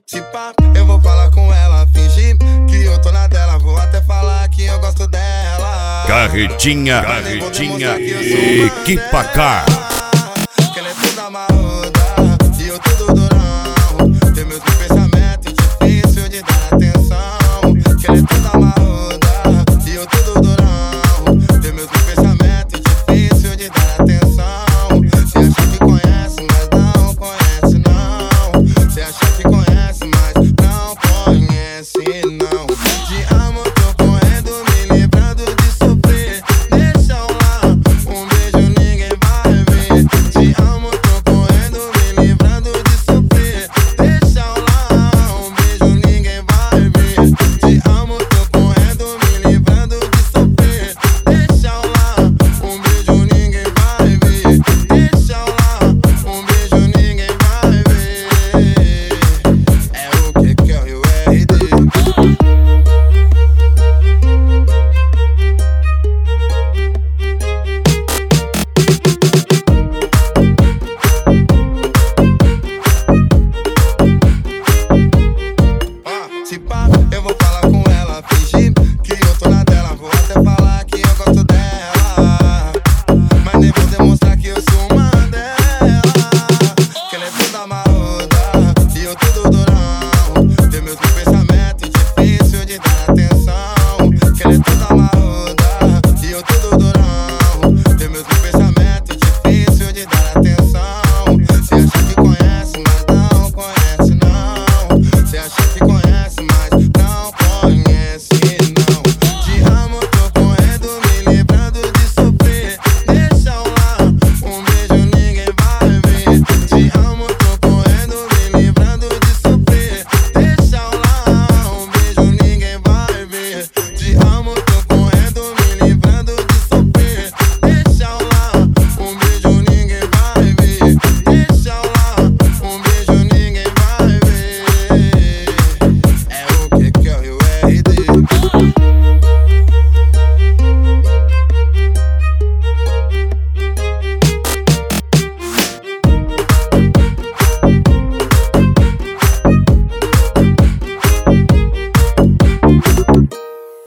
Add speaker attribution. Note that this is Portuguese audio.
Speaker 1: Se pá, eu vou falar com ela, fingir que eu tô na dela. Vou até falar que eu gosto dela.
Speaker 2: Carretinha, Equipa K.
Speaker 1: Que ela é toda mal.